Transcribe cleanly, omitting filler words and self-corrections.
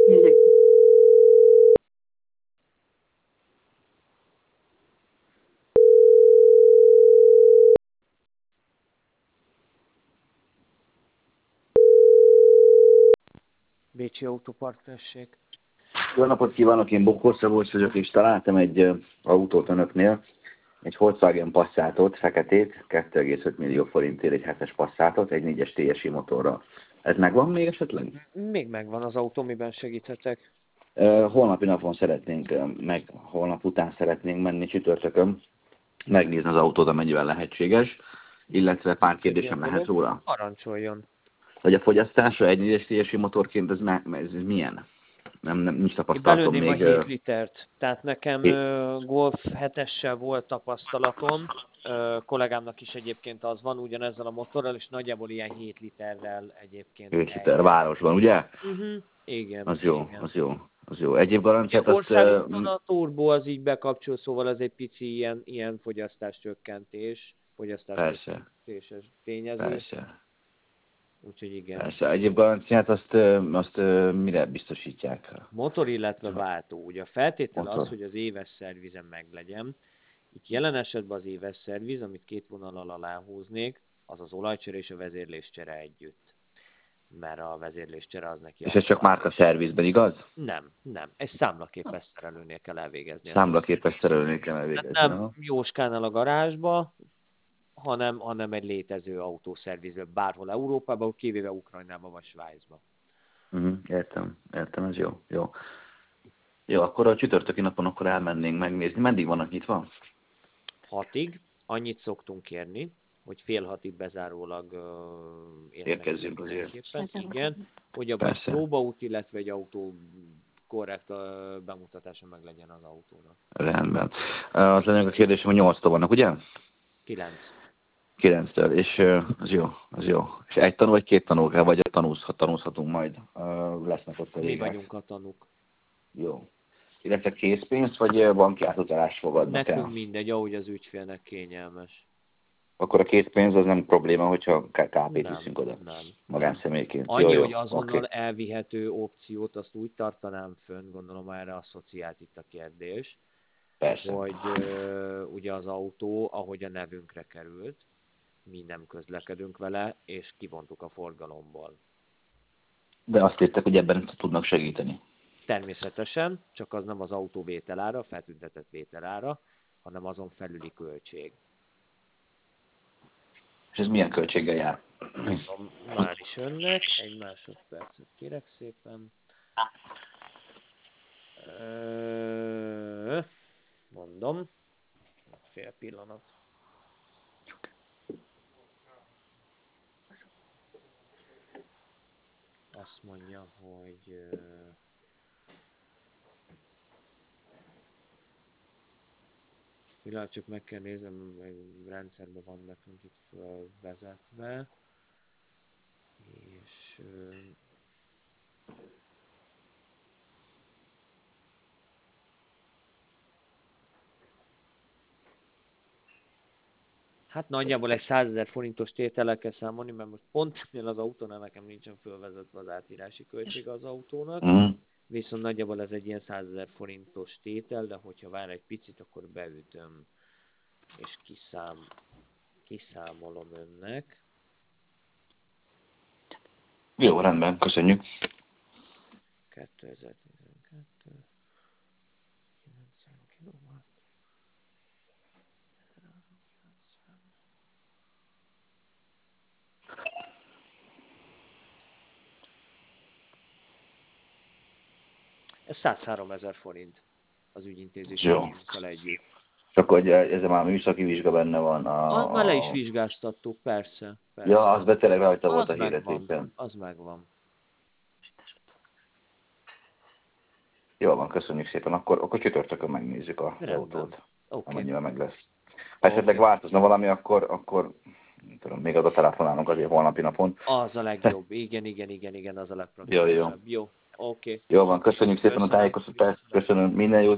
Nézzük. Bécsi Autópark-tessék. Jó napot kívánok, én Bokor Szabolcs vagyok, és találtam egy autót önöknél, egy Volkswagen Passatot, feketét, 2,5 millió forintért egy 7-es Passatot, egy 4-es TSI motorral. Ez megvan még esetleg? Még megvan az autó, miben segíthetek? Holnapi napon szeretnénk, meg holnap után szeretnénk menni csütörtökön, megnézni az autót, amennyivel lehetséges, illetve pár kérdésem lehet róla. Parancsoljon. Hogy a fogyasztása egy 4-es TSI motorként, ez milyen? Nincs tapasztalatom Belőném még. a 7 litert. Tehát nekem Golf 7-essel volt tapasztalatom. Kollégámnak is egyébként az van, ugyanezzel a motorral, és nagyjából ilyen 7 literrel egyébként 7 liter városban, ugye? Igen. Az jó, igen. az jó, az jó. Egyéb garanciát azt... Országúton a turbo az így bekapcsol, szóval ez egy pici ilyen fogyasztáscsökkentés, fogyasztáscsökkentéses tényező. Persze. Úgyhogy igen. Persze. Egyéb garanciát azt mire biztosítják? Motor, illetve váltó. Ugye a feltétel Motor. az, hogy az éves szervizen meglegyen. Itt jelen esetben az éves szerviz, amit két vonallal aláhúznék, az az olajcsere és a vezérléscsere együtt. Mert a vezérléscsere az neki... És ez csak márka szervizben, igaz? Nem. Egy számlaképes szerelőnél kell elvégezni. Számlaképes szerelőnél kell elvégezni. Tehát nem Jóskánál a garázsba, hanem egy létező autószervizben, bárhol Európában, kivéve Ukrajnában vagy Svájcban. Értem, ez jó. Jó, akkor a csütörtöki napon akkor elmennénk megnézni. Meddig vannak nyitva? 6-ig. Annyit szoktunk kérni, hogy fél 6-ig bezárólag érkezzünk azért. Igen, hogy a vagy próbaút, illetve egy autó korrekt bemutatása meg legyen az autónak. Rendben. Az lenne a kérdésem, hogy 8-tól vannak, ugye? 9. 9-től, és az jó. És egy tanú vagy két tanú kell, vagy tanúzhatunk majd? Lesznek ott a Mi régek. vagyunk a tanúk. Jó. Illetve készpénzt, vagy banki átutalást fogadnak el? Nekünk mindegy, ahogy az ügyfélnek kényelmes. Akkor a készpénz az nem probléma, hogyha KP-t viszünk oda. Nem. Magánszemélyként. Annyi, hogy azonnal elvihető opciót, azt úgy tartanám fönn, gondolom erre asszociált itt a kérdés. Persze. Hogy ugye az autó, ahogy a nevünkre került, mi nem közlekedünk vele, és kivontuk a forgalomból. De azt írtak, hogy ebben tudnak segíteni. Természetesen, csak az nem az autó vételára, feltüntetett vételára, hanem azon felüli költség. És ez milyen költséggel jár? Mondom, már is önnek, egy másodpercet kérek szépen. Mondom, fél pillanat. Azt mondja, hogy pillanat, csak meg kell néznem, egy rendszerben van nekünk itt felvezetve, és hát nagyjából egy 100 000 forintos tétellel kell számolni, mert most pont az autónál nekem nincsen fölvezetve az átírási költsége az autónak. Viszont nagyjából ez egy ilyen 100 000 forintos tétel, de hogyha vár egy picit, akkor beütöm és kiszámolom önnek. Jó, rendben, köszönjük. 2012, 90 kW. Ez 103 000 forint az ügyintézési díjakkal együtt. Csak hogy ez már műszaki vizsga benne van. Már le is vizsgáztattuk, persze. Ja, az beteg rajta volt a híretépen. Az megvan. Jó van, köszönjük szépen. Akkor csütörtökön megnézzük az autót. Amennyivel meg lesz. Ha esetleg változna valami, akkor tudom, még oda telefonálunk azért holnapi napon. Az a legjobb. Igen, az a legpraktikásabb. Jó. Oké. Jó van, köszönjük szépen a tájékoztatást. Köszönöm, minden jót.